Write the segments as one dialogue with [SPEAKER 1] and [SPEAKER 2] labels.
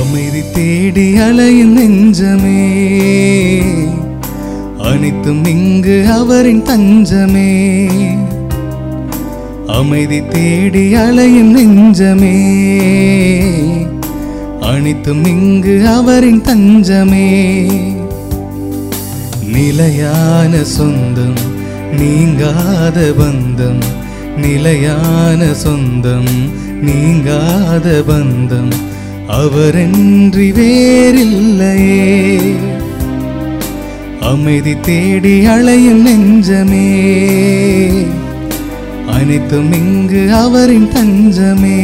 [SPEAKER 1] அமைதி தேடி அலையும் நெஞ்சமே, அனைத்தும் இங்கு அவரின் தஞ்சமே. அமைதி தேடி அலையும் நெஞ்சமே, அனைத்தும் இங்கு அவரின் தஞ்சமே. நிலையான சொந்தம் நீங்காத பந்தம், நிலையான சொந்தம் நீங்காத பந்தம் அவரென்றி வேறில்லையே. அமைதி தேடி அலையும் நெஞ்சமே, அனைத்தும் இங்கு அவரின் தஞ்சமே.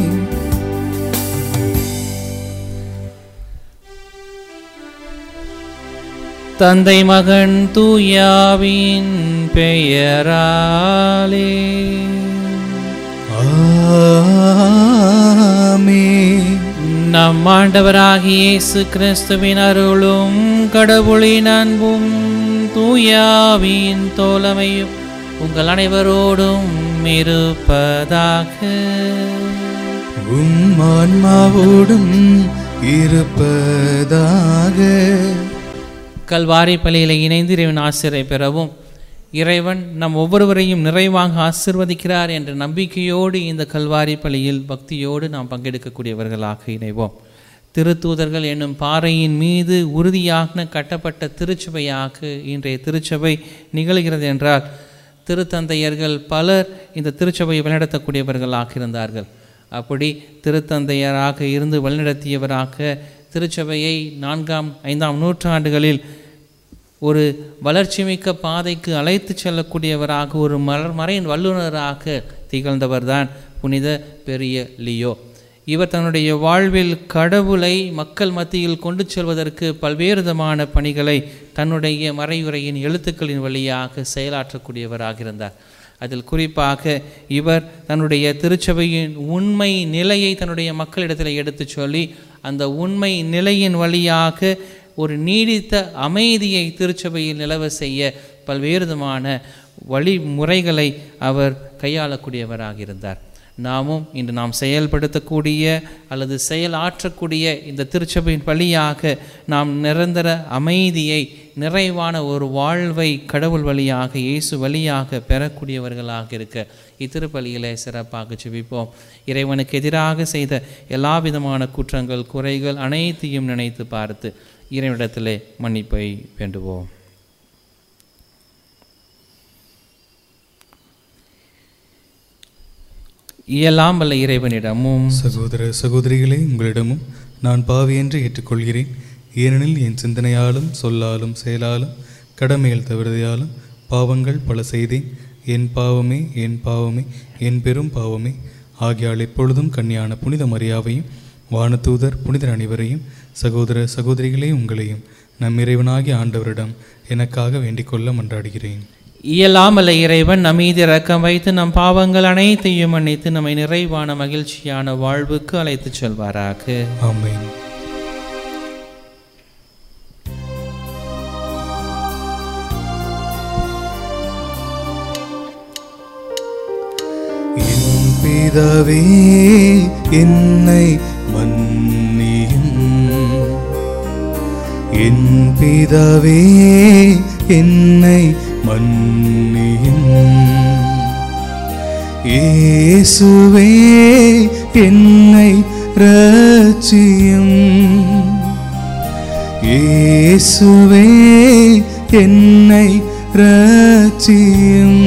[SPEAKER 2] தந்தை மகன் தூயாவின் பெயராலே
[SPEAKER 1] ஆமென்.
[SPEAKER 2] நம் ஆண்டவராகிய இயேசு கிறிஸ்துவின் அருளும் கடவுளின் அன்பும் தூயாவின் தோழமையும் உங்கள் அனைவரோடும் இருப்பதாக.
[SPEAKER 1] உம் ஆன்மாவோடும் இருப்பதாக.
[SPEAKER 2] கல்வாரி பலியில இணைந்து இறைவன் ஆசிரியை பெறவும், இறைவன் நம் ஒவ்வொருவரையும் நிறைவாக ஆசிர்வதிக்கிறார் என்ற நம்பிக்கையோடு இந்த கல்வாரி பலியில் பக்தியோடு நாம் பங்கெடுக்கக்கூடியவர்களாக இணைவோம். திருத்தூதர்கள் என்னும் பாறையின் மீது உறுதியாக கட்டப்பட்ட திருச்சபையாக இன்றைய திருச்சபை நிகழ்கிறது என்றால், திருத்தந்தையர்கள் பலர் இந்த திருச்சபையை வழிநடத்தக்கூடியவர்களாக இருந்தார்கள். அப்படி திருத்தந்தையராக இருந்து வழிநடத்தியவராக திருச்சபையை 4ஆம் 5ஆம் நூற்றாண்டுகளில் ஒரு வளர்ச்சிமிக்க பாதைக்கு அழைத்து செல்லக்கூடியவராக, ஒரு மறையின் வல்லுநராக திகழ்ந்தவர்தான் புனித பெரிய லியோ. இவர் தன்னுடைய வாழ்வில் கடவுளை மக்கள் மத்தியில் கொண்டு செல்வதற்கு பல்வேறு விதமான பணிகளை தன்னுடைய மறையுரையின் எழுத்துக்களின் வழியாக செயலாற்றக்கூடியவராக இருந்தார். அதில் குறிப்பாக இவர் தன்னுடைய திருச்சபையின் உண்மை நிலையை தன்னுடைய மக்களிடத்தில் எடுத்து சொல்லி, அந்த உண்மை நிலையின் வழியாக ஒரு நீடித்த அமைதியை திருச்சபையில் நிலவ செய்ய பல்வேறு விதமான வழிமுறைகளை அவர் கையாளக்கூடியவராக இருந்தார். நாமும் இன்று நாம் செயல்படுத்தக்கூடிய அல்லது செயலாற்றக்கூடிய இந்த திருச்சபையின் வழியாக நாம் நிரந்தர அமைதியை, நிறைவான ஒரு வாழ்வை கடவுள் வழியாக, இயேசு வழியாக பெறக்கூடியவர்களாக இருக்க இத்திருப்பலியிலே சிறப்பாக ஜெபிப்போம். இறைவனுக்கு எதிராக செய்த எல்லா விதமான குற்றங்கள், குறைகள் அனைத்தையும் நினைத்து பார்த்து இறைவனிடத்திலே மன்னிப்பை வேண்டுவோம். இயலாம் வல்ல இறைவனிடமும்
[SPEAKER 1] சகோதர சகோதரிகளே, உங்களிடமும் நான் பாவி என்று ஏற்றுக்கொள்கிறேன். ஏனெனில் என் சிந்தனையாலும் சொல்லாலும் செயலாலும் கடமைகள் தவறுதையாலும் பாவங்கள் பல செய்தேன். என் பாவமே, என் பாவமே, என் பெரும் பாவமே. ஆகியால் எப்பொழுதும் கன்னியான புனித மரியாவையும் வானதூதர் புனிதர் அனைவரையும், சகோதர சகோதரிகளே உங்களையும் நம் இறைவனாகிய ஆண்டவரிடம் எனக்காக வேண்டிக் கொள்ள மன்றாடுகிறேன்.
[SPEAKER 2] இயலாமல்ல இறைவன் நம் மீது இரக்கம் வைத்து நம் பாவங்கள் அனைத்தையும் மன்னித்து நம்மை நிறைவான மகிழ்ச்சியான வாழ்வுக்கு அழைத்து செல்வாராக.
[SPEAKER 1] ஆமென். என் பிதாவே, என்னை மன்னியும். என் பிதாவே, என்னை மன்னியும். இயேசுவே, என்னை இரட்சியும். இயேசுவே, என்னை இரட்சியும்.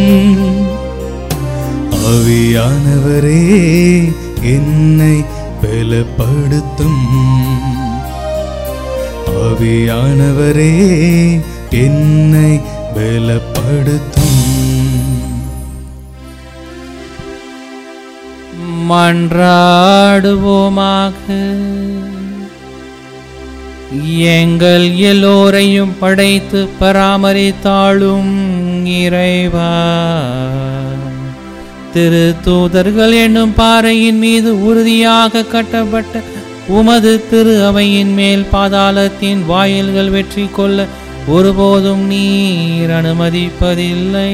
[SPEAKER 1] ஆவியானவரே, என்னை பலப்படுத்தும். ஆவியானவரே, என்னை பலப்படுத்தும்.
[SPEAKER 2] மன்றாடுவோமாக. எங்கள் எல்லோரையும் படைத்து பராமரித்தாளும் இறைவா, திருத்தூதர்கள் என்னும் பாறையின் மீது உறுதியாக கட்டப்பட்ட உமது திரு அவையின் மேல் பாதாளத்தின் வாயில்கள் வெற்றி கொள்ள ஒருபோதும் நீர் அனுமதிப்பதில்லை.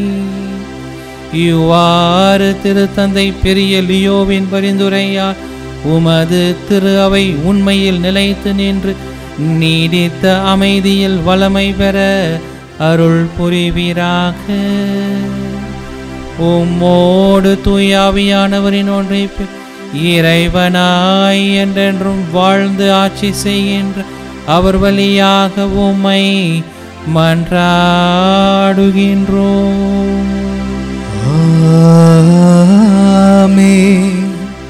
[SPEAKER 2] இவ்வாறு திருத்தந்தை பெரிய லியோவின் பரிந்துரையால் உமது திரு அவை உண்மையில் நிலைத்து நின்று நீடித்த அமைதியில் வளமை பெற அருள் புரிவீராக. உம்மோடு தூயாவியானவரின் ஒன்றைப்பு இறைவனாய் என்றென்றும் வாழ்ந்து ஆட்சி செய்கின்ற அவர் வழியாக உம்மை மன்றாடுகின்றோம்.
[SPEAKER 1] ஆமென்.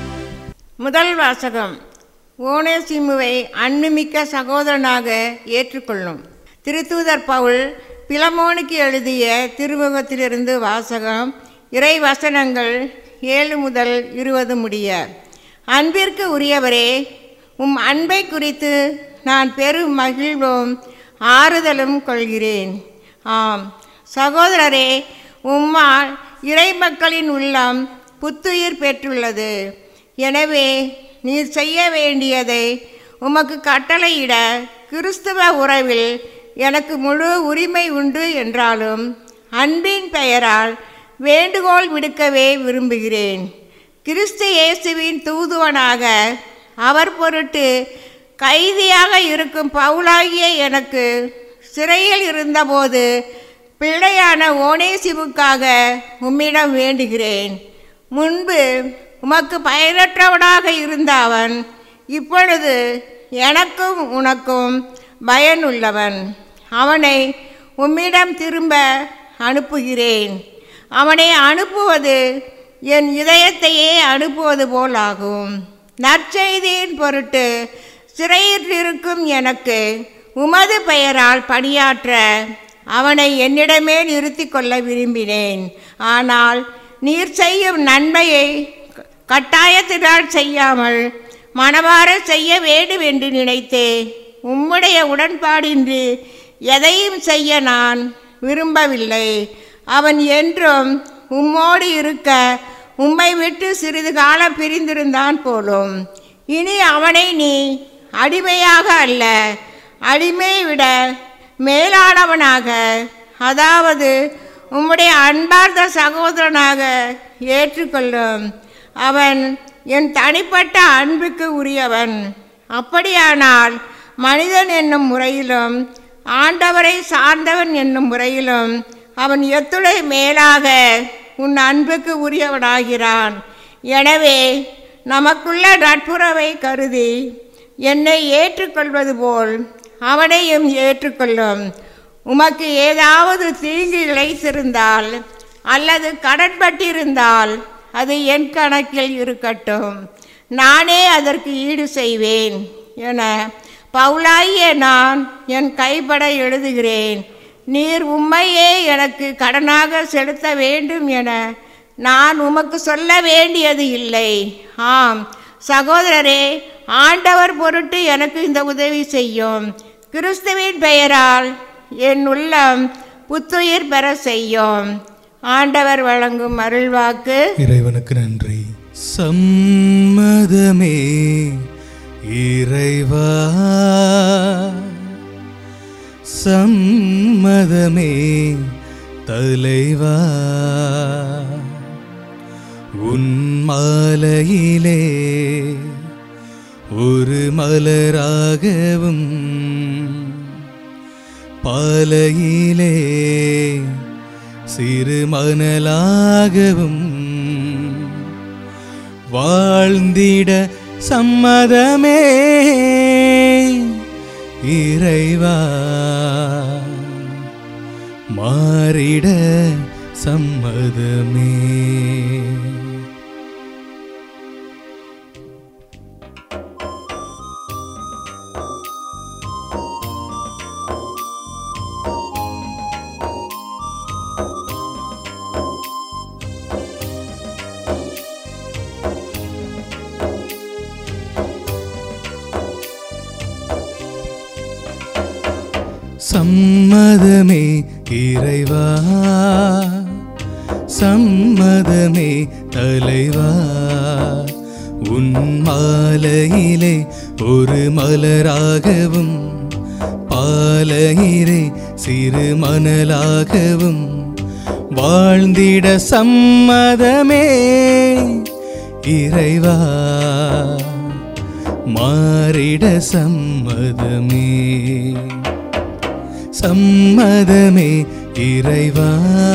[SPEAKER 3] முதல் வாசகம். ஓனேசிமுவை அன்புமிக்க சகோதரனாக ஏற்றுக்கொள்ளும். திருத்தூதர் பவுல் பிலமோனுக்கு எழுதிய திருமுகத்திலிருந்து வாசகம். இறை வசனங்கள் 7 முதல் 20 முடிய. அன்பிற்கு உரியவரே, உம் அன்பை குறித்து நான் பெரும் மகிழ்வும் ஆறுதலும் கொள்கிறேன். ஆம் சகோதரரே, உம்மால் இறை மக்களின் உள்ளம் புத்துயிர் பெற்றுள்ளது. எனவே நீர் செய்ய வேண்டியதை உமக்கு கட்டளையிட கிறிஸ்துவ உறவில் எனக்கு முழு உரிமை உண்டு என்றாலும் அன்பின் பெயரால் வேண்டுகோள் விடுக்கவே விரும்புகிறேன். கிறிஸ்து இயேசுவின் தூதுவனாக அவர் பொருட்டு கைதியாக இருக்கும் பவுலாகிய எனக்கு சிறையில் இருந்தபோது பிள்ளையான ஓனேசிமுக்காக உம்மிடம் வேண்டுகிறேன். முன்பு உமக்கு பயனற்றவனாக இருந்த அவன் இப்பொழுது எனக்கும் உனக்கும் பயனுள்ளவன். அவனை உம்மிடம் திரும்ப அனுப்புகிறேன். அவனை அனுப்புவது என் இதயத்தையே அனுப்புவது போலாகும். நற்செய்தியின் பொருட்டு சிறையில் இருக்கும் எனக்கு உமது பெயரால் பணியாற்ற அவனை என்னிடமே நிறுத்தி கொள்ள விரும்பினேன். ஆனால் நீர் செய்யும் நன்மையை கட்டாயத்தினால் செய்யாமல் மனமாற செய்ய வேண்டும் என்று நினைத்தேன். உம்முடைய உடன்பாடின்றி எதையும் செய்ய நான் விரும்பவில்லை. அவன் என்றும் உம்மோடு இருக்க உம்மை விட்டு சிறிது காலம் பிரிந்திருந்தான் போலும். இனி அவனை நீ அடிமையாக அல்ல, அடிமையை விட மேலானவனாக, அதாவது உம்முடைய அன்பார்ந்த சகோதரனாக ஏற்றுக்கொள்ளும். அவன் என் தனிப்பட்ட அன்புக்கு உரியவன். அப்படியானால் மனிதன் என்னும் முறையிலும் ஆண்டவரை சார்ந்தவன் என்னும் முறையிலும் அவன் எத்துணை மேலாக உன் அன்புக்கு உரியவனாகிறான். எனவே நமக்குள்ள நட்புறவை கருதி என்னை ஏற்றுக்கொள்வது போல் அவனையும் ஏற்றுக்கொள்ளும். உமக்கு ஏதாவது தீங்கு இழைத்திருந்தால் அல்லது கடன்பட்டிருந்தால் அது என் கணக்கில் இருக்கட்டும், நானே அதற்கு ஈடு செய்வேன் என பவுலாகிய நான் என் கைப்பட எழுதுகிறேன். நீர் உம்மையே எனக்கு கடனாக செலுத்த வேண்டும் என நான் உமக்கு சொல்ல வேண்டியது இல்லை. ஆம் சகோதரரே, ஆண்டவர் பொருட்டு எனக்கு இந்த உதவி செய்யும். கிறிஸ்துவின் பெயரால் என் உள்ளம் புத்துயிர் பெற செய்யும். ஆண்டவர் வழங்கும் அருள்வாக்கு.
[SPEAKER 1] இறைவனுக்கு நன்றி. சம்மதமே இறைவா, சம்மதமே தலைவா, உன் மாலையிலே ஒரு மலராகவும் பாலையிலே சிறு மணலாகவும் வாழ்ந்திட சம்மதமே இறைவா, மாறிட சம்மதமே. சம்மதமே இறைவா, சம்மதமே தலைவா, உன் மாலையிலே ஒரு மலராகவும் பாலையிலே சிறு மணலாகவும் வாழ்ந்திட சம்மதமே இறைவா, மாறிட சம்மதமே, சம்மதமே இறைவா.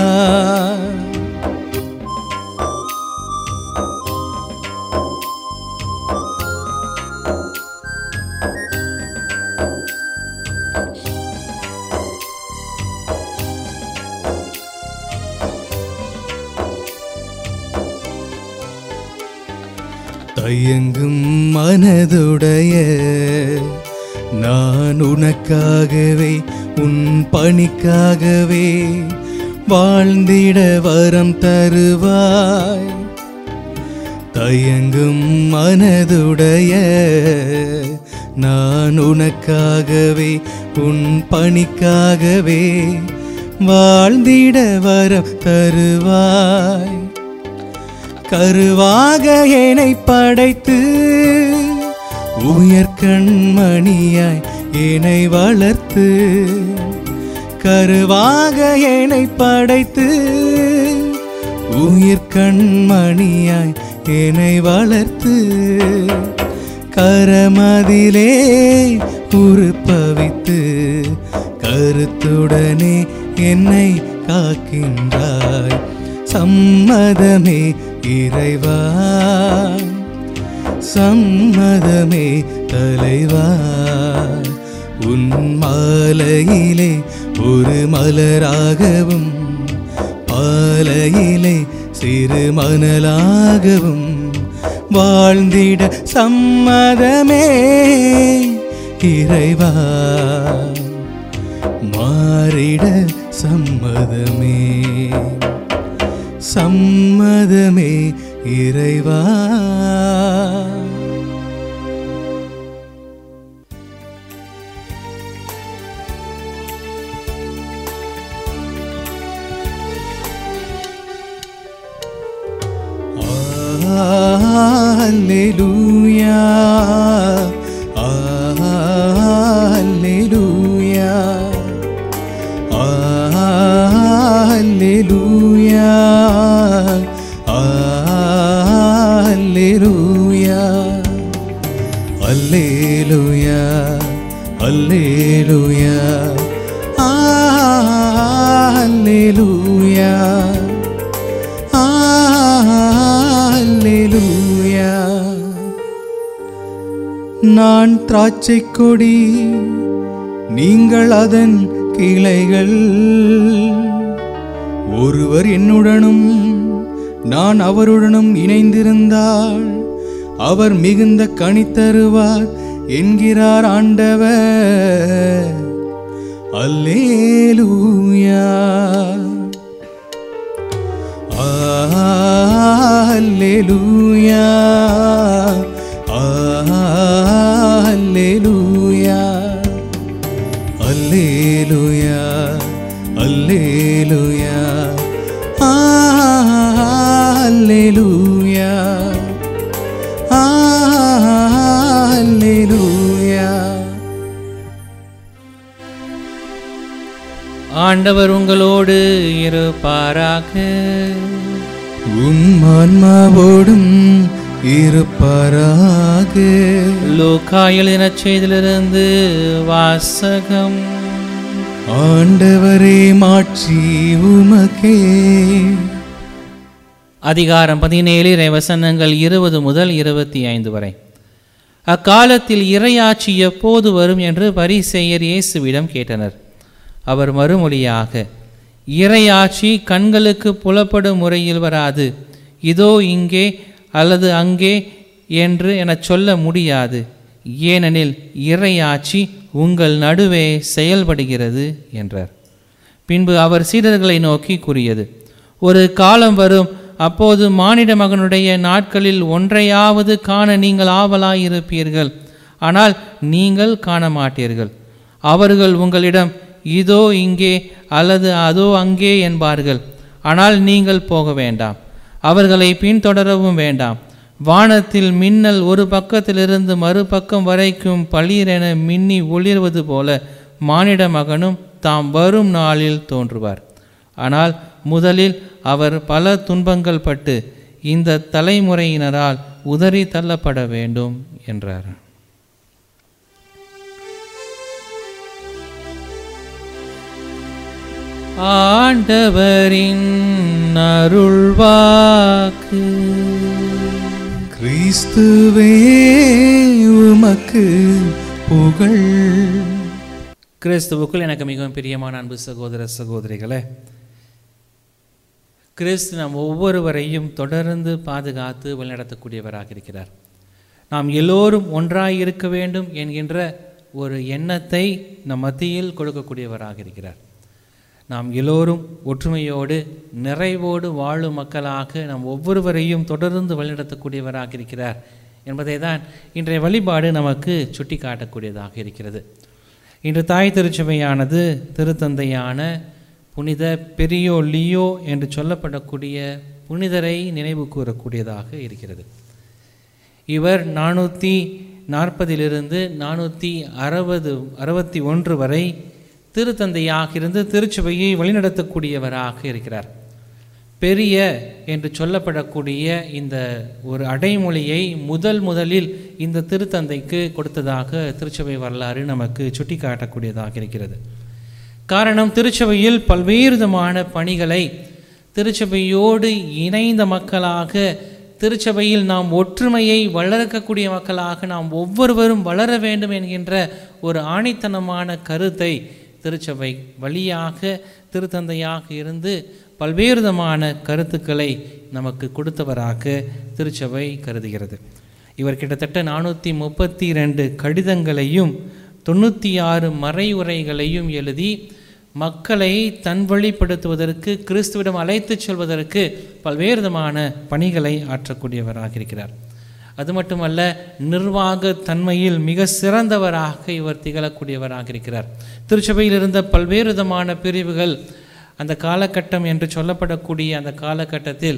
[SPEAKER 1] தயங்கும் மனதுடைய நான் உனக்காகவே உன் பணிக்காகவே வாழ்ந்திட வரம் தருவாய். தயங்கும் மனதுடைய நான் உனக்காகவே உன் பணிக்காகவே வாழ்ந்திட வரம் தருவாய். கருவாக என்னை படைத்து உயர்கண்மணியாய் என்னை வளர்த்து, கருவாக என்னை படைத்து உயர்கண்மணியாய் என்னை வளர்த்து, கரமதிலே உருப்பவித்து கருத்துடனே என்னை காக்கின்றாய். சம்மதமே இறைவா, சம்மதமே தலைவா. உன் மாலையிலே ஒரு மலராகவும் பாலையிலே சிறு மணலாகவும் வாழ்ந்திட சம்மதமே இறைவா, மாறிட சம்மதமே, சம்மதமே இறைவா. அல்லேலூயா, அல்லேலூயா, அல்லேலூயா, அல்லேலூயா, அல்லேலூயா, அல்லேலூயா, அல்லேலூயா, அல்லேலூயா. நான் திராட்சை கொடி, நீங்கள் அதன் கிளைகள். ஒருவர் என்னுடனும் நான் அவருடனும் இணைந்திருந்தால் அவர் மிகுந்த கனி தருவார் என்கிறார் ஆண்டவர். அல்லேலூயா, அல்லேலூயா, அல்லேலூயா, அல்லேலூயா, அல்லேலூயா, அல்லேலூயா, அல்லேலூயா.
[SPEAKER 2] ஆண்டவர் உங்களோடு இருப்பாராக.
[SPEAKER 1] உம் ஆன்மாவோடும் இருப்பாராக.
[SPEAKER 2] லூக்கா எழுதின செய்தியிலிருந்து வாசகம்.
[SPEAKER 1] ஆண்டவரே மாட்சி உமக்கே.
[SPEAKER 2] அதிகாரம் 17 வசனங்கள் 20 முதல் 25 வரை. அக்காலத்தில் இறையாட்சி எப்போது வரும் என்று பரிசேயர் இயேசுவிடம் கேட்டனர். அவர் மறுமொழியாக, இறையாட்சி கண்களுக்கு புலப்படும் முறையில் வராது, இதோ இங்கே அல்லது அங்கே என்று எனச் சொல்ல முடியாது. ஏனெனில் இறையாட்சி உங்கள் நடுவே செயல்படுகிறது என்றார். பின்பு அவர் சீடர்களை நோக்கி கூறியது, ஒரு காலம் வரும், அப்போது மானிட மகனுடைய நாட்களில் ஒன்றையாவது காண நீங்கள் ஆவலாயிருப்பீர்கள், ஆனால் நீங்கள் காண மாட்டீர்கள். அவர்கள் உங்களிடம் இதோ இங்கே அல்லது அதோ அங்கே என்பார்கள், ஆனால் நீங்கள் போக வேண்டாம், அவர்களை பின்தொடரவும் வேண்டாம். வானத்தில் மின்னல் ஒரு பக்கத்திலிருந்து மறுபக்கம் வரைக்கும் பளீரென மின்னி ஒளிர்வது போல மானிட மகனும் தாம் வரும் நாளில் தோன்றுவார். ஆனால் முதலில் அவர் பல துன்பங்கள் பட்டு இந்த தலைமுறையினரால் உதறி தள்ளப்பட வேண்டும் என்றார். ஆண்டவரின் அருள்வாக்கு.
[SPEAKER 1] கிறிஸ்துவே உமக்கு புகழ்.
[SPEAKER 2] கிறிஸ்துவுக்குள் எனக்கு மிகவும் பிரியமான அன்பு சகோதர சகோதரிகளே, கிறிஸ்து நாம் ஒவ்வொருவரையும் தொடர்ந்து பாதுகாத்து வழிநடத்தக்கூடியவராக இருக்கிறார். நாம் எல்லோரும் ஒன்றாய் இருக்க வேண்டும் என்கின்ற ஒரு எண்ணத்தை நம் மத்தியில் கொடுக்கக்கூடியவராக இருக்கிறார். நாம் எல்லோரும் ஒற்றுமையோடு நிறைவோடு வாழும் மக்களாக நாம் ஒவ்வொருவரையும் தொடர்ந்து வழிநடத்தக்கூடியவராக இருக்கிறார் என்பதை தான் இன்றைய வழிபாடு நமக்கு சுட்டி காட்டக்கூடியதாக இருக்கிறது. இன்று தாய் திருச்சபையானது திருத்தந்தையான புனித பெரியோ லியோ என்று சொல்லப்படக்கூடிய புனிதரை நினைவு கூறக்கூடியதாக இருக்கிறது. இவர் 440 461 வரை திருத்தந்தையாக இருந்து திருச்சபையை வழிநடத்தக்கூடியவராக இருக்கிறார். பெரிய என்று சொல்லப்படக்கூடிய இந்த ஒரு அடைமொழியை முதலில் இந்த திருத்தந்தைக்கு கொடுத்ததாக திருச்சபை வரலாறு நமக்கு சுட்டி காட்டக்கூடியதாக இருக்கிறது. காரணம், திருச்சபையில் பல்வேறு விதமான பணிகளை திருச்சபையோடு இணைந்த மக்களாக, திருச்சபையில் நாம் ஒற்றுமையை வளர்க்கக்கூடிய மக்களாக நாம் ஒவ்வொருவரும் வளர வேண்டும் என்கின்ற ஒரு ஆணித்தனமான கருத்தை திருச்சபை வழியாக திருத்தந்தையாக இருந்து பல்வேறு விதமான கருத்துக்களை நமக்கு கொடுத்தவராக திருச்சபை கருதுகிறது. இவர் கிட்டத்தட்ட 432 கடிதங்களையும் 96 மறையுரைகளையும் எழுதி மக்களை தன்வழிப்படுத்துவதற்கு, கிறிஸ்துவிடம் அழைத்து செல்வதற்கு பல்வேறு விதமான பணிகளை ஆற்றக்கூடியவராக இருக்கிறார். அது மட்டுமல்ல, நிர்வாக தன்மையில் மிக சிறந்தவராக இவர் திகழக்கூடியவராக இருக்கிறார். திருச்சபையில் இருந்த பல்வேறு விதமான பிரிவுகள் அந்த காலகட்டம் என்று சொல்லப்படக்கூடிய அந்த காலகட்டத்தில்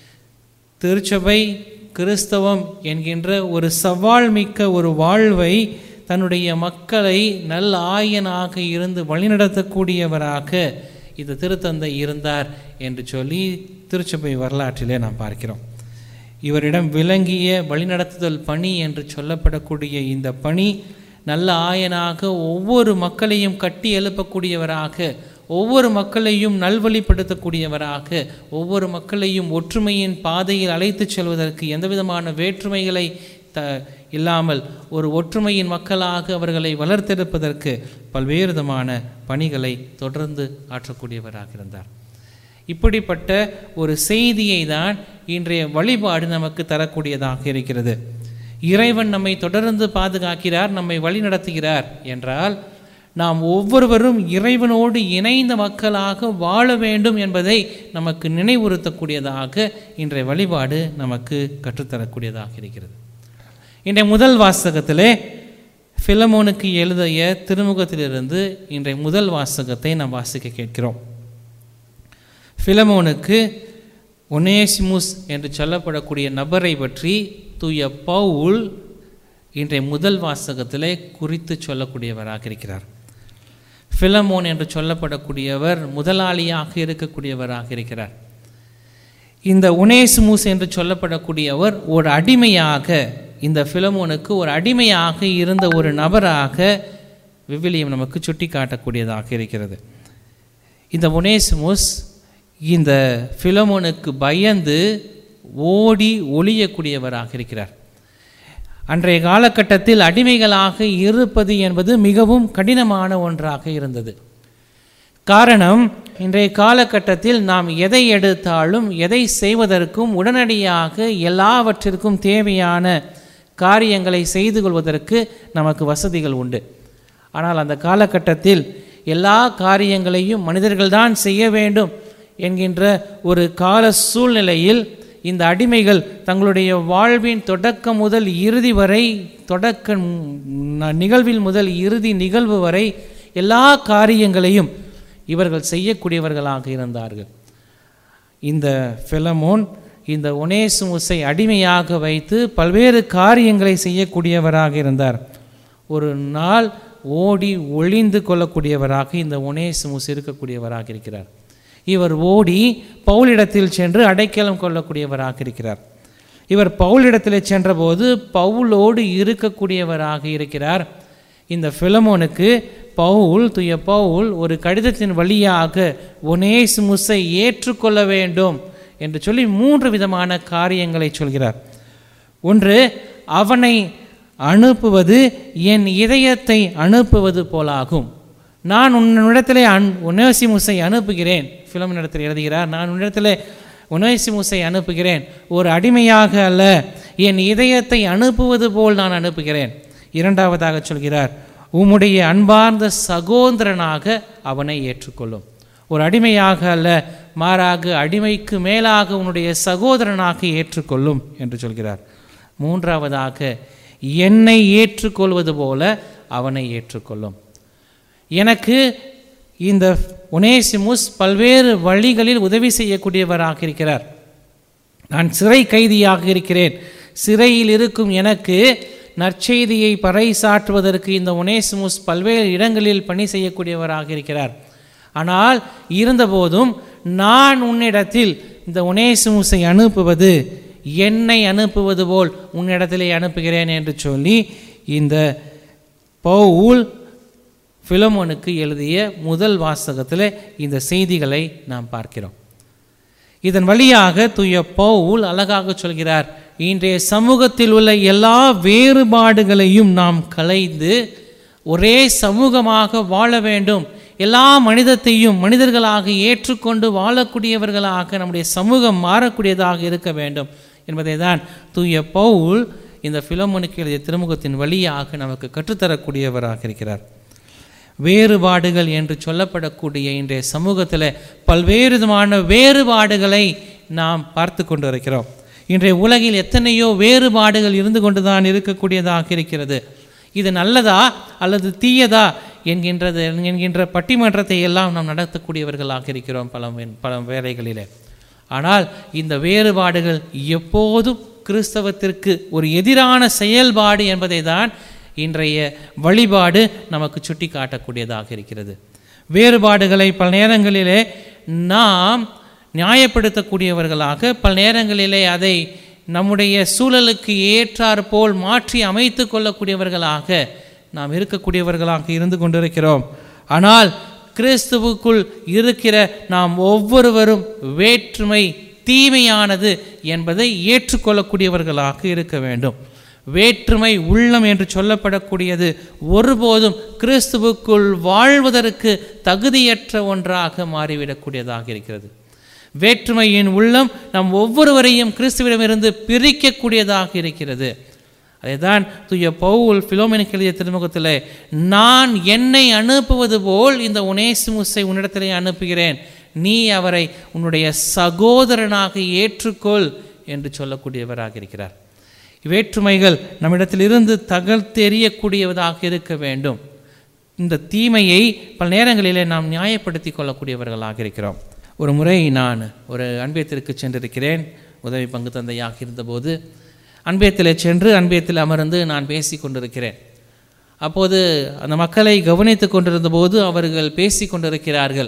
[SPEAKER 2] திருச்சபை கிறிஸ்தவம் என்கின்ற ஒரு சவால் மிக்க ஒரு வாழ்வை தன்னுடைய மக்களை நல்ல ஆயனாக இருந்து வழிநடத்தக்கூடியவராக இந்த திருத்தந்தை இருந்தார் என்று சொல்லி திருச்சபை வரலாற்றிலே நாம் பார்க்கிறோம். இவரிடம் விளங்கிய வழிநடத்துதல் பணி என்று சொல்லப்படக்கூடிய இந்த பணி நல்ல ஆயனாக ஒவ்வொரு மக்களையும் கட்டி எழுப்பக்கூடியவராக, ஒவ்வொரு மக்களையும் நல்வழிப்படுத்தக்கூடியவராக, ஒவ்வொரு மக்களையும் ஒற்றுமையின் பாதையில் அழைத்து செல்வதற்கு எந்தவிதமான வேற்றுமைகளை இல்லாமல் ஒரு ஒற்றுமையின் மக்களாக அவர்களை வளர்த்தெடுப்பதற்கு பல்வேறு விதமான பணிகளை தொடர்ந்து ஆற்றக்கூடியவராக இருந்தார். இப்படிப்பட்ட ஒரு செய்தியை தான் இன்றைய வழிபாடு நமக்கு தரக்கூடியதாக இருக்கிறது. இறைவன் நம்மை தொடர்ந்து பாதுகாக்கிறார், நம்மை வழி நடத்துகிறார் என்றால் நாம் ஒவ்வொருவரும் இறைவனோடு இணைந்த மக்களாக வாழ வேண்டும் என்பதை நமக்கு நினைவுறுத்தக்கூடியதாக இன்றைய வழிபாடு நமக்கு கற்றுத்தரக்கூடியதாக இருக்கிறது. இன்றைய முதல் வாசகத்திலே பிலமோனுக்கு எழுதிய திருமுகத்திலிருந்து இன்றைய முதல் வாசகத்தை நாம் வாசிக்க கேட்கிறோம். பிலமோனுக்கு ஒனேசிமுஸ் என்று சொல்லப்படக்கூடிய நபரை பற்றி தூய பவுல் இன்றைய முதல் வாசகத்திலே குறித்து சொல்லக்கூடியவராக இருக்கிறார். பிலமோன் என்று சொல்லப்படக்கூடியவர் முதலாளியாக இருக்கக்கூடியவராக இருக்கிறார். இந்த ஒனேசிமுஸ் என்று சொல்லப்படக்கூடியவர் ஒரு அடிமையாக, இந்த பிலமோனுக்கு ஒரு அடிமையாக இருந்த ஒரு நபராக விவிலியம் நமக்கு சுட்டி காட்டக்கூடியதாக இருக்கிறது. இந்த ஒனேசிமுஸ் இந்த பிலமோனுக்கு பயந்து ஓடி ஒளியக்கூடியவராக இருக்கிறார். அன்றைய காலகட்டத்தில் அடிமைகளாக இருப்பது என்பது மிகவும் கடினமான ஒன்றாக இருந்தது. காரணம், இன்றைய காலகட்டத்தில் நாம் எதை எடுத்தாலும் எதை செய்வதற்கும் உடனடியாக எல்லாவற்றிற்கும் தேவையான காரியங்களை செய்து கொள்வதற்கு நமக்கு வசதிகள் உண்டு. ஆனால் அந்த காலகட்டத்தில் எல்லா காரியங்களையும் மனிதர்கள்தான் செய்ய வேண்டும் என்கின்ற ஒரு கால சூழ்நிலையில் இந்த அடிமைகள் தங்களுடைய வாழ்வின் தொடக்கம் முதல் இறுதி வரை, தொடக்க நிகழ்வில் முதல் இறுதி நிகழ்வு வரை எல்லா காரியங்களையும் இவர்கள் செய்யக்கூடியவர்களாக இருந்தார்கள். இந்த பிலமோன் இந்த ஒனேசிமுஸை அடிமையாக வைத்து பல்வேறு காரியங்களை செய்யக்கூடியவராக இருந்தார். ஒரு நாள் ஓடி ஒளிந்து கொள்ளக்கூடியவராக இந்த ஒனேசிமுஸ் இருக்கக்கூடியவராக இருக்கிறார். இவர் ஓடி பவுலிடத்தில் சென்று அடைக்கலம் கொள்ளக்கூடியவராக இருக்கிறார். இவர் பவுலிடத்தில் சென்றபோது பவுலோடு இருக்கக்கூடியவராக இருக்கிறார். இந்த பிலமோனுக்கு தூய பவுல் ஒரு கடிதத்தின் வழியாக ஒனேசிமுஸை ஏற்றுக்கொள்ள வேண்டும் என்று சொல்லி 3 விதமான காரியங்களை சொல்கிறார். ஒன்று, அவனை அனுப்புவது என் இதயத்தை அனுப்புவது போலாகும். நான் உன்னிடத்திலே ஒனேசிமுஸை அனுப்புகிறேன். பிலமோனிடத்தில் எழுதுகிறார், நான் உன்னிடத்திலே ஒனேசிமுஸை அனுப்புகிறேன், ஒரு அடிமையாக அல்ல, என் இதயத்தை அனுப்புவது போல் நான் அனுப்புகிறேன். இரண்டாவதாக சொல்கிறார், உம்முடைய அன்பார்ந்த சகோதரனாக அவனை ஏற்றுக்கொள்ளும். ஒரு அடிமையாக அல்ல, மாறாக அடிமைக்கு மேலாக உன்னுடைய சகோதரனாக ஏற்றுக்கொள்ளும் என்று சொல்கிறார். மூன்றாவதாக, என்னை ஏற்றுக்கொள்வது போல அவனை ஏற்றுக்கொள்ளும். எனக்கு இந்த ஒனேசிமுஸ் பல்வேறு வழிகளில் உதவி செய்யக்கூடியவராக இருக்கிறார். நான் சிறை கைதியாக இருக்கிறேன். சிறையில் இருக்கும் எனக்கு நற்செய்தியை பறைசாற்றுவதற்கு இந்த ஒனேசிமுஸ் பல்வேறு இடங்களில் பணி செய்யக்கூடியவராக இருக்கிறார். ஆனால் இருந்தபோதும் நான் உன்னிடத்தில் இந்த ஒனேசிமுஸை அனுப்புவது என்னை அனுப்புவது போல் உன்னிடத்திலே அனுப்புகிறேன் என்று சொல்லி இந்த பவுல் பிலமோனுக்கு எழுதிய முதல் வாசகத்தில் இந்த செய்திகளை நாம் பார்க்கிறோம். இதன் வழியாக தூய பவுல் அழகாக சொல்கிறார், இன்றைய சமூகத்தில் உள்ள எல்லா வேறுபாடுகளையும் நாம் களைந்து ஒரே சமூகமாக வாழ வேண்டும், எல்லா மனிதத்தையும் மனிதர்களாக ஏற்றுக்கொண்டு வாழக்கூடியவர்களாக நம்முடைய சமூகம் மாறக்கூடியதாக இருக்க வேண்டும் என்பதை தான் தூய பவுல் இந்த பிலமோனுக்கு எழுதிய திருமுகத்தின் வழியாக நமக்கு கற்றுத்தரக்கூடியவராக இருக்கிறார். வேறுபாடுகள் என்று சொல்லப்படக்கூடிய இன்றைய சமூகத்தில் பல்வேறு விதமான வேறுபாடுகளை நாம் பார்த்து கொண்டு இருக்கிறோம். இன்றைய உலகில் எத்தனையோ வேறுபாடுகள் இருந்து கொண்டுதான் இருக்கக்கூடியதாக இருக்கிறது. இது நல்லதா அல்லது தீயதா என்கின்ற பட்டிமன்றத்தை எல்லாம் நாம் நடத்தக்கூடியவர்களாக இருக்கிறோம் பல வேளைகளிலே. ஆனால் இந்த வேறுபாடுகள் எப்போதும் கிறிஸ்தவத்திற்கு ஒரு எதிரான செயல்பாடு என்பதை தான் இன்றைய வழிபாடு நமக்கு சுட்டி காட்டக்கூடியதாக இருக்கிறது. வேறுபாடுகளை பல நேரங்களிலே நாம் நியாயப்படுத்தக்கூடியவர்களாக, பல நேரங்களிலே அதை நம்முடைய சூழலுக்கு ஏற்றாற் போல் மாற்றி அமைத்து கொள்ளக்கூடியவர்களாக நாம் இருக்கக்கூடியவர்களாக இருந்து கொண்டிருக்கிறோம். ஆனால் கிறிஸ்துவுக்குள் இருக்கிற நாம் ஒவ்வொருவரும் வேற்றுமை தீமையானது என்பதை ஏற்றுக்கொள்ளக்கூடியவர்களாக இருக்க வேண்டும். வேற்றுமை உள்ளம் என்று சொல்லப்படக்கூடியது ஒருபோதும் கிறிஸ்துவுக்குள் வாழ்வதற்கு தகுதியற்ற ஒன்றாக மாறிவிடக்கூடியதாக இருக்கிறது. வேற்றுமையின் உள்ளம் நம் ஒவ்வொருவரையும் கிறிஸ்துவிடமிருந்து பிரிக்கக்கூடியதாக இருக்கிறது. அதைதான் தூய பவுல் பிலோமோனுக்கு எழுதிய திருமுகத்தில், நான் என்னை அனுப்புவது போல் இந்த ஒனேசிமுஸை உன்னிடத்திலே அனுப்புகிறேன், நீ அவரை உன்னுடைய சகோதரனாக ஏற்றுக்கொள் என்று சொல்லக்கூடியவராக இருக்கிறார். வேற்றுமைகள் நம்மிடத்திலிருந்து தகர்த்தெறியக்கூடியவதாக இருக்க வேண்டும். இந்த தீமையை பல நேரங்களிலே நாம் நியாயப்படுத்தி கொள்ளக்கூடியவர்களாக இருக்கிறோம். ஒரு முறை நான் ஒரு அன்பியத்திற்கு சென்றிருக்கிறேன். உதவி பங்கு தந்தையாக இருந்தபோது அன்பியத்தில் சென்று அன்பியத்தில் அமர்ந்து நான் பேசி கொண்டிருக்கிறேன். அப்போது அந்த மக்களை கவனித்து கொண்டிருந்த போது அவர்கள் பேசி கொண்டிருக்கிறார்கள்,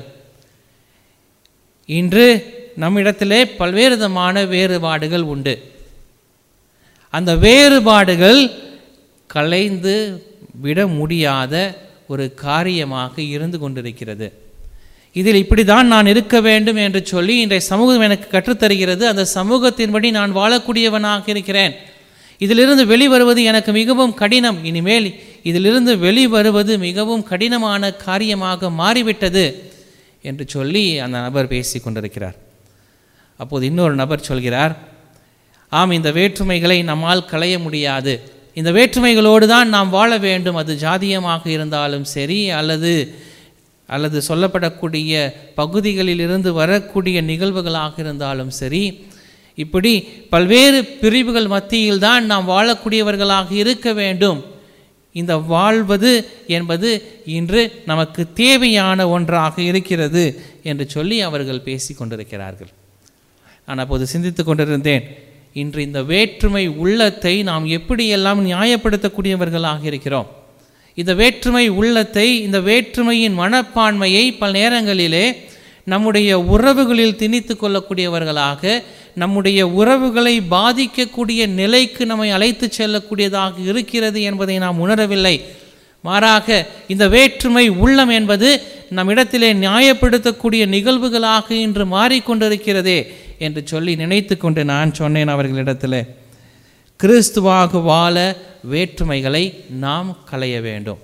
[SPEAKER 2] இன்று நம்மிடத்திலே பல்வேறு விதமான வேறுபாடுகள் உண்டு. அந்த வேறுபாடுகள் களைந்து விட முடியாத ஒரு காரியமாக இருந்து கொண்டிருக்கிறது. இதில் இப்படி தான் நான் இருக்க வேண்டும் என்று சொல்லி இன்றைய சமூகம் எனக்கு கற்றுத்தருகிறது. அந்த சமூகத்தின்படி நான் வாழக்கூடியவனாக இருக்கிறேன். இதிலிருந்து வெளிவருவது எனக்கு மிகவும் கடினம். இனிமேல் இதிலிருந்து வெளிவருவது மிகவும் கடினமான காரியமாக மாறிவிட்டது என்று சொல்லி அந்த நபர் பேசி கொண்டிருக்கிறார். அப்போது இன்னொரு நபர் சொல்கிறார், ஆம், இந்த வேற்றுமைகளை நம்மால் களைய முடியாது. இந்த வேற்றுமைகளோடு தான் நாம் வாழ வேண்டும். அது ஜாதியமாக இருந்தாலும் சரி, அல்லது சொல்லப்படக்கூடிய பகுதிகளில் இருந்து வரக்கூடிய நிகழ்வுகளாக இருந்தாலும் சரி, இப்படி பல்வேறு பிரிவுகள் மத்தியில் தான் நாம் வாழக்கூடியவர்களாக இருக்க வேண்டும். இந்த வாழ்வது என்பது இன்று நமக்கு தேவையான ஒன்றாக இருக்கிறது என்று சொல்லி அவர்கள் பேசி கொண்டிருக்கிறார்கள். நான் அப்போது சிந்தித்து கொண்டிருந்தேன், இன்று இந்த வேற்றுமை உள்ளத்தை நாம் எப்படியெல்லாம் நியாயப்படுத்தக்கூடியவர்களாக இருக்கிறோம். இந்த வேற்றுமை உள்ளத்தை, இந்த வேற்றுமையின் மனப்பான்மையை பல நேரங்களிலே நம்முடைய உறவுகளில் திணித்து கொள்ளக்கூடியவர்களாக, நம்முடைய உறவுகளை பாதிக்கக்கூடிய நிலைக்கு நம்மை அழைத்து செல்லக்கூடியதாக இருக்கிறது என்பதை நாம் உணரவில்லை. மாறாக இந்த வேற்றுமை உள்ளம் என்பது நம் இடத்திலே நியாயப்படுத்தக்கூடிய நிகழ்வுகளாக இன்று மாறிக்கொண்டிருக்கிறதே என்று சொல்லி நினைத்து கொண்டு நான் சொன்னேன் அவர்களிடத்தில், கிறிஸ்துவாக வாழ வேற்றுமைகளை நாம் களைய வேண்டும்.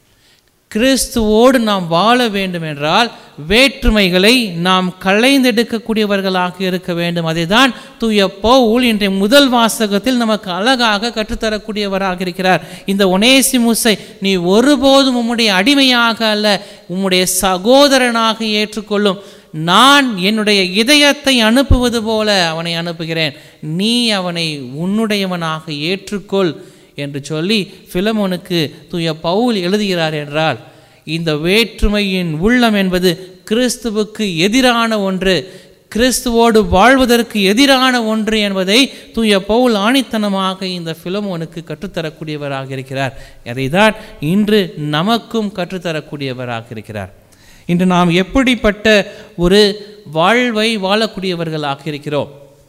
[SPEAKER 2] கிறிஸ்துவோடு நாம் வாழ வேண்டும் என்றால் வேற்றுமைகளை நாம் களைந்தெடுக்கக்கூடியவர்களாக இருக்க வேண்டும். அதை தான் தூய பவுல் இன்றைய முதல் வாசகத்தில் நமக்கு அழகாக கற்றுத்தரக்கூடியவராக இருக்கிறார். இந்த ஒனேசிமுசை நீ ஒருபோதும் உம்முடைய அடிமையாக அல்ல, உம்முடைய சகோதரனாக ஏற்றுக்கொள்ளும். நான் என்னுடைய இதயத்தை அனுப்புவது போல அவனை அனுப்புகிறேன், நீ அவனை உன்னுடையவனாக ஏற்றுக்கொள் என்று சொல்லி பிலமோனுக்கு தூய பவுல் எழுதுகிறார். என்றால் இந்த வேற்றுமையின் உள்ளம் என்பது கிறிஸ்துவுக்கு எதிரான ஒன்று, கிறிஸ்துவோடு வாழ்வதற்கு எதிரான ஒன்று என்பதை தூய பவுல் ஆணித்தனமாக இந்த பிலமோனுக்கு கற்றுத்தரக்கூடியவராக இருக்கிறார். அதை தான் இன்று நமக்கும் கற்றுத்தரக்கூடியவராக இருக்கிறார். இன்று நாம் எப்படிப்பட்ட ஒரு வாழ்வை வாழக்கூடியவர்களாக இருக்கிறோம்,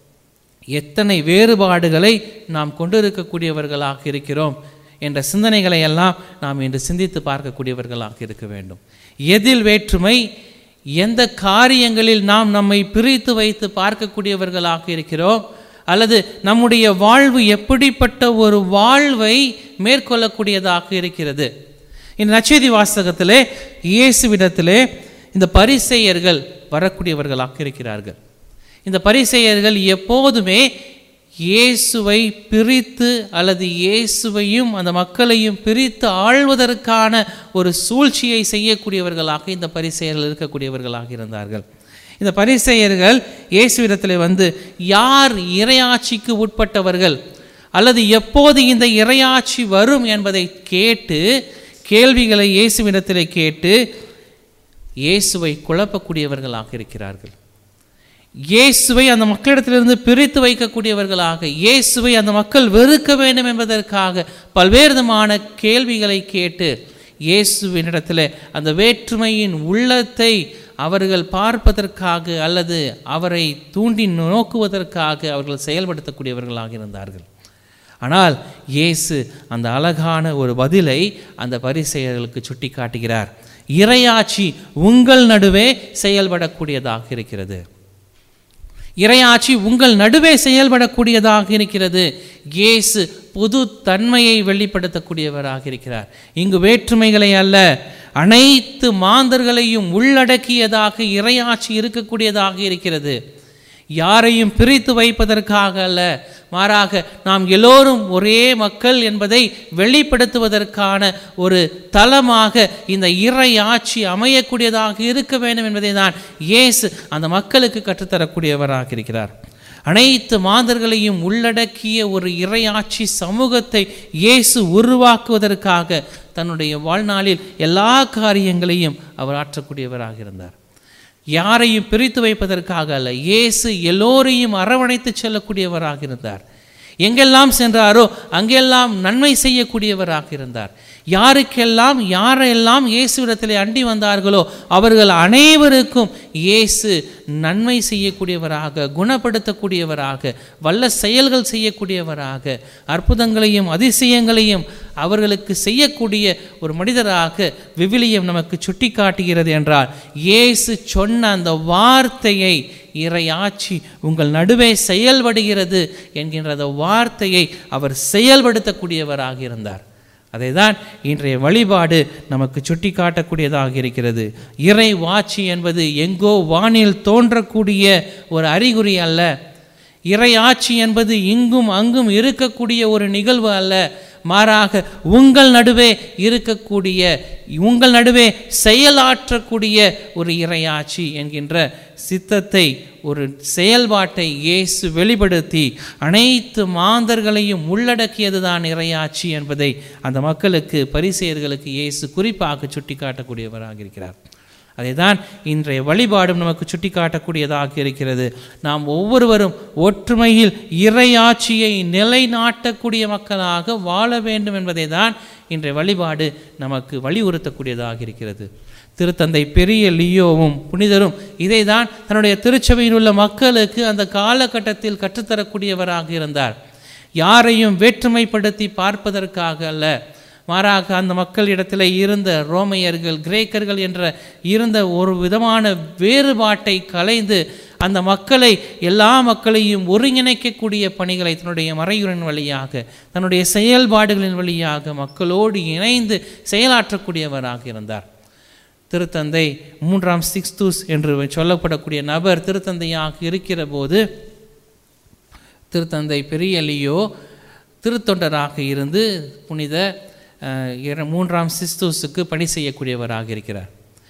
[SPEAKER 2] எத்தனை வேறுபாடுகளை நாம் கொண்டிருக்கக்கூடியவர்களாக இருக்கிறோம் என்ற சிந்தனைகளை எல்லாம் நாம் இன்று சிந்தித்து பார்க்கக்கூடியவர்களாக இருக்க வேண்டும். எதில் வேற்றுமை, எந்த காரியங்களில் நாம் நம்மை பிரித்து வைத்து பார்க்கக்கூடியவர்களாக இருக்கிறோம், அல்லது நம்முடைய வாழ்வு எப்படிப்பட்ட ஒரு வாழ்வை மேற்கொள்ளக்கூடியதாக இருக்கிறது. இந்த நற்செய்தி வாசகத்திலே இயேசுவிடத்திலே இந்த பரிசேயர்கள் வரக்கூடியவர்களாக இருக்கிறார்கள். இந்த பரிசேயர்கள் எப்போதுமே இயேசுவை பிரித்து அல்லது இயேசுவையும் அந்த மக்களையும் பிரித்து ஆள்வதற்கான ஒரு சூழ்ச்சியை செய்யக்கூடியவர்களாக இந்த பரிசேயர்கள் இருக்கக்கூடியவர்களாக இருந்தார்கள். இந்த பரிசேயர்கள் இயேசுவிடத்தில் வந்து யார் இறையாட்சிக்கு உட்பட்டவர்கள் அல்லது எப்போது இந்த இறையாட்சி வரும் என்பதை கேட்டு கேள்விகளை இயேசுவிடத்தில் கேட்டு இயேசுவை குழப்பக்கூடியவர்களாக இருக்கிறார்கள். இயேசுவை அந்த மக்களிடத்திலிருந்து பிரித்து வைக்கக்கூடியவர்களாக, இயேசுவை அந்த மக்கள் வெறுக்க வேண்டும் என்பதற்காக பல்வேறு விதமான கேள்விகளை கேட்டு இயேசுவினிடத்தில் அந்த வேற்றுமையின் உள்ளத்தை அவர்கள் பார்ப்பதற்காக அல்லது அவரை தூண்டி நோக்குவதற்காக அவர்கள் செயல்படுத்தக்கூடியவர்களாக இருந்தார்கள். ஆனால் இயேசு அந்த அழகான ஒரு பதிலை அந்த பரிசேயர்களுக்கு சுட்டி காட்டுகிறார். இறையாட்சி உங்கள் நடுவே செயல்படக்கூடியதாக இருக்கிறது, இறையாட்சி உங்கள் நடுவே செயல்படக்கூடியதாக இருக்கிறது. இயேசு பொது தன்மையை வெளிப்படுத்தக்கூடியவராக இருக்கிறார். இங்கு வேற்றுமைகளை அல்ல, அனைத்து மாந்தர்களையும் உள்ளடக்கியதாக இறையாட்சி இருக்கக்கூடியதாக இருக்கிறது. யாரையும் பிரித்து வைப்பதற்காக அல்ல, மாறாக நாம் எல்லோரும் ஒரே மக்கள் என்பதை வெளிப்படுத்துவதற்கான ஒரு தளமாக இந்த இறையாட்சி அமையக்கூடியதாக இருக்க வேண்டும் என்பதை தான் இயேசு அந்த மக்களுக்கு கற்றுத்தரக்கூடியவராக இருக்கிறார். அனைத்து மாந்தர்களையும் உள்ளடக்கிய ஒரு இறையாட்சி சமூகத்தை இயேசு உருவாக்குவதற்காக தன்னுடைய வாழ்நாளில் எல்லா காரியங்களையும் அவர் ஆற்றக்கூடியவராக இருந்தார். யாரையும் பிரித்து வைப்பதற்காக அல்ல, இயேசு எல்லோரையும் அரவணைத்து செல்லக்கூடியவராக இருந்தார். எங்கெல்லாம் சென்றாரோ அங்கெல்லாம் நன்மை செய்யக்கூடியவராக இருந்தார். யாரெல்லாம் இயேசுவிடத்திலே அண்டி வந்தார்களோ அவர்கள் அனைவருக்கும் இயேசு நன்மை செய்யக்கூடியவராக, குணப்படுத்தக்கூடியவராக, வல்ல செயல்கள் செய்யக்கூடியவராக, அற்புதங்களையும் அதிசயங்களையும் அவர்களுக்கு செய்யக்கூடிய ஒரு மனிதராக விவிலியம் நமக்கு சுட்டி காட்டுகிறது. என்றால் இயேசு சொன்ன அந்த வார்த்தையை, இறையாட்சி உங்கள் நடுவே செயல்படுகிறது என்கின்ற அந்த வார்த்தையை அவர் செயல்படுத்தக்கூடியவராக இருந்தார். அதை தான் இன்றைய வழிபாடு நமக்கு சுட்டி காட்டக்கூடியதாக இருக்கிறது. இறை வாட்சி என்பது எங்கோ வானில் தோன்றக்கூடிய ஒரு அறிகுறி அல்ல. இறையாட்சி என்பது இங்கும் அங்கும் இருக்கக்கூடிய ஒரு நிகழ்வு அல்ல. மாறாக உங்கள் நடுவே இருக்கக்கூடிய, உங்கள் நடுவே செயலாற்றக்கூடிய ஒரு இறையாட்சி என்கின்ற சித்தத்தை, ஒரு செயல்பாட்டை இயேசு வெளிப்படுத்தி அனைத்து மாந்தர்களையும் உள்ளடக்கியது தான் இறையாட்சி என்பதை அந்த மக்களுக்கு, பரிசேயர்களுக்கு இயேசு குறிப்பாக சுட்டி காட்டக்கூடியவராக இருக்கிறார். அதை தான் இன்றைய வழிபாடும் நமக்கு சுட்டி காட்டக்கூடியதாக இருக்கிறது. நாம் ஒவ்வொருவரும் ஒற்றுமையில் இறையாட்சியை நிலைநாட்டக்கூடிய மக்களாக வாழ வேண்டும் என்பதை தான் இன்றைய வழிபாடு நமக்கு வலியுறுத்தக்கூடியதாக இருக்கிறது. திருத்தந்தை பெரிய லியோவும் புனிதரும் இதை தான் தன்னுடைய திருச்சபையில் உள்ள மக்களுக்கு அந்த காலகட்டத்தில் கற்றுத்தரக்கூடியவராக இருந்தார். யாரையும் வேற்றுமைப்படுத்தி பார்ப்பதற்காக அல்ல, மாறாக அந்த மக்களிடத்தில் இருந்த ரோமையர்கள், கிரேக்கர்கள் என்ற இருந்த ஒரு விதமான வேறுபாட்டை களைந்து அந்த மக்களை, எல்லா மக்களையும் ஒருங்கிணைக்கக்கூடிய பணிகளை தன்னுடைய மறையுரின் வழியாக, தன்னுடைய செயல்பாடுகளின் வழியாக மக்களோடு இணைந்து செயலாற்றக்கூடியவராக இருந்தார். திருத்தந்தை 3ஆம் சிக்ஸ்தூஸ் என்று சொல்லப்படக்கூடிய நபர் திருத்தந்தையாக இருக்கிற போது திருத்தந்தை பெரிய லியோ திருத்தொண்டராக இருந்து புனித 3ஆம் சிஸ்தூஸுக்கு பணி செய்யக்கூடியவராக இருக்கிறார்.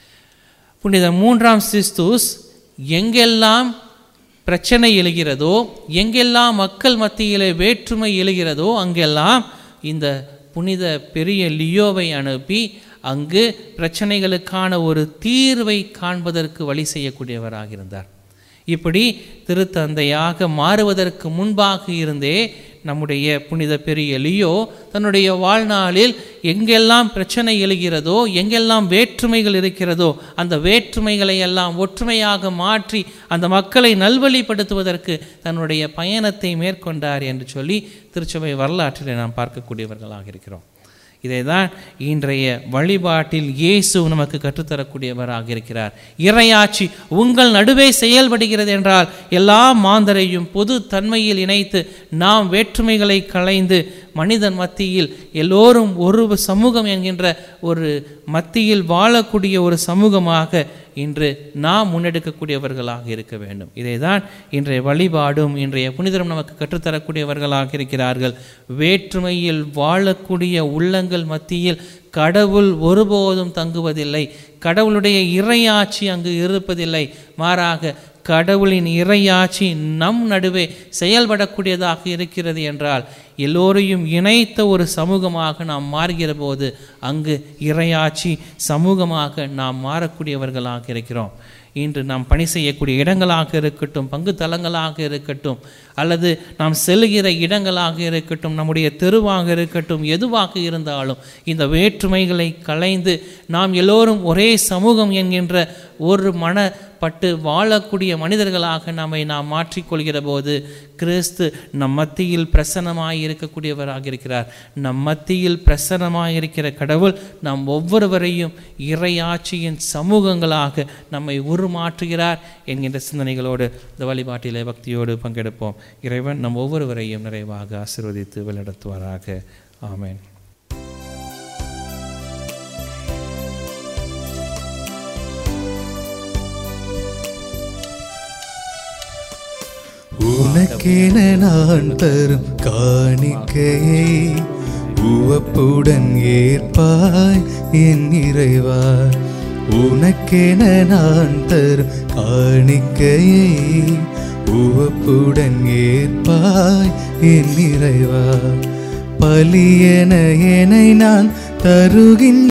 [SPEAKER 2] புனித 3ஆம் சிஸ்தூஸ் எங்கெல்லாம் பிரச்சனை எழுகிறதோ, எங்கெல்லாம் மக்கள் மத்தியிலே வேற்றுமை எழுகிறதோ, அங்கெல்லாம் இந்த புனித பெரிய லியோவை அனுப்பி அங்கு பிரச்சனைகளுக்கான ஒரு தீர்வை காண்பதற்கு வழி செய்யக்கூடியவராக இருந்தார். இப்படி திருத்தந்தையாக மாறுவதற்கு முன்பாக இருந்தே நம்முடைய புனித பெரிய லியோ தன்னுடைய வாழ்நாளில் எங்கெல்லாம் பிரச்சனை எழுகிறதோ, எங்கெல்லாம் வேற்றுமைகள் இருக்கிறதோ, அந்த வேற்றுமைகளை எல்லாம் ஒற்றுமையாக மாற்றி அந்த மக்களை நல்வழிப்படுத்துவதற்கு தன்னுடைய பயணத்தை மேற்கொண்டார் என்று சொல்லி திருச்சபை வரலாற்றில் நாம் பார்க்கக்கூடியவர்களாக இருக்கிறோம். இதை தான் இன்றைய வழிபாட்டில் இயேசு நமக்கு கற்றுத்தரக்கூடியவராக இருக்கிறார். இறையாட்சி உங்கள் நடுவே செயல்படுகிறது என்றால் எல்லா மாந்தரையும் பொது தன்மையில் இணைத்து நாம் வேற்றுமைகளை களைந்து மனிதன் மத்தியில் எல்லோரும் ஒரு சமூகம் என்கின்ற ஒரு மத்தியில் வாழக்கூடிய ஒரு சமூகமாக இன்று நாம் முன்னெடுக்கக்கூடியவர்களாக இருக்க வேண்டும். இதை தான் இன்றைய வழிபாடும் இன்றைய புனிதரும் நமக்கு கற்றுத்தரக்கூடியவர்களாக இருக்கிறார்கள். வேற்றுமையில் வாழக்கூடிய உள்ளங்கள் மத்தியில் கடவுள் ஒருபோதும் தங்குவதில்லை. கடவுளுடைய இறையாட்சி அங்கு இருப்பதில்லை. மாறாக கடவுளின் இறையாட்சி நம் நடுவே செயல்படக்கூடியதாக இருக்கிறது என்றால் எல்லோரையும் இணைத்த ஒரு சமூகமாக நாம் மாறுகிற போது அங்கு இறையாட்சி சமூகமாக நாம் மாறக்கூடியவர்களாக இருக்கிறோம். இன்று நாம் பணி செய்யக்கூடிய இடங்களாக இருக்கட்டும், பங்கு தலங்களாக இருக்கட்டும், அல்லது நாம் செல்கிற இடங்களாக இருக்கட்டும், நம்முடைய தெருவாக இருக்கட்டும், எதுவாக இருந்தாலும் இந்த வேற்றுமைகளை களைந்து நாம் எல்லோரும் ஒரே சமூகம் என்கின்ற ஒரு மனப்பட்டு வாழக்கூடிய மனிதர்களாக நாம் மாற்றிக்கொள்கிற போது கிறிஸ்து நம் மத்தியில் பிரசன்னமாய் இருக்கக்கூடியவராக இருக்கிறார். நம் மத்தியில் பிரசன்னமாய் இருக்கிற கடவுள் நம் ஒவ்வொருவரையும் இறையாட்சியின் சமூகங்களாக நம்மை உருமாற்றுகிறார் என்கின்ற சிந்தனைகளோடு இந்த வழிபாட்டிலே பக்தியோடு பங்கெடுப்போம். இறைவன் நம் ஒவ்வொருவரையும் நிறைவாக ஆசீர்வதித்து வழிநடத்துவாராக. ஆமென்.
[SPEAKER 1] உனக்கென நான் தரும் காணிக்கையை உவப்புடன் ஏற்பாய் என் இறைவா. உனக்கென நான் தரும் காணிக்கையை உவப்புடன் ஏற்பாய் என் இறைவா. பலியென என்னை நான் தருகின்ற